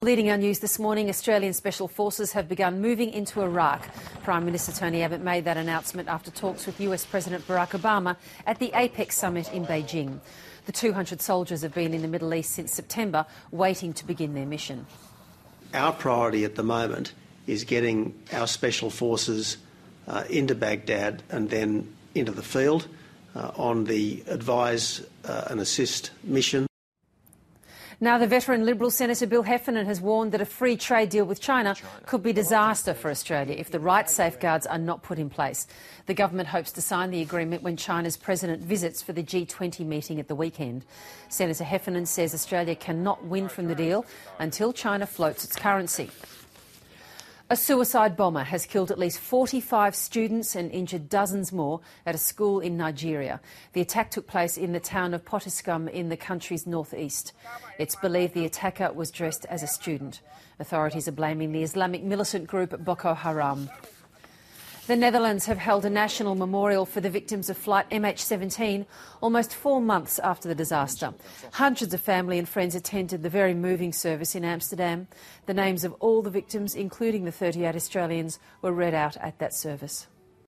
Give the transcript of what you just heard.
Leading our news this morning, Australian Special Forces have begun moving into Iraq. Prime Minister Tony Abbott made that announcement after talks with US President Barack Obama at the APEC summit in Beijing. The 200 soldiers have been in the Middle East since September, waiting to begin their mission. Our priority at the moment is getting our Special Forces into Baghdad and then into the field on the advise and assist mission. Now, the veteran Liberal Senator Bill Heffernan has warned that a free trade deal with China could be disaster for Australia if the right safeguards are not put in place. The government hopes to sign the agreement when China's president visits for the G20 meeting at the weekend. Senator Heffernan says Australia cannot win from the deal until China floats its currency. A suicide bomber has killed at least 45 students and injured dozens more at a school in Nigeria. The attack took place in the town of Potiskum in the country's northeast. It's believed the attacker was dressed as a student. Authorities are blaming the Islamic militant group Boko Haram. The Netherlands have held a national memorial for the victims of flight MH17 almost 4 months after the disaster. Hundreds of family and friends attended the very moving service in Amsterdam. The names of all the victims, including the 38 Australians, were read out at that service.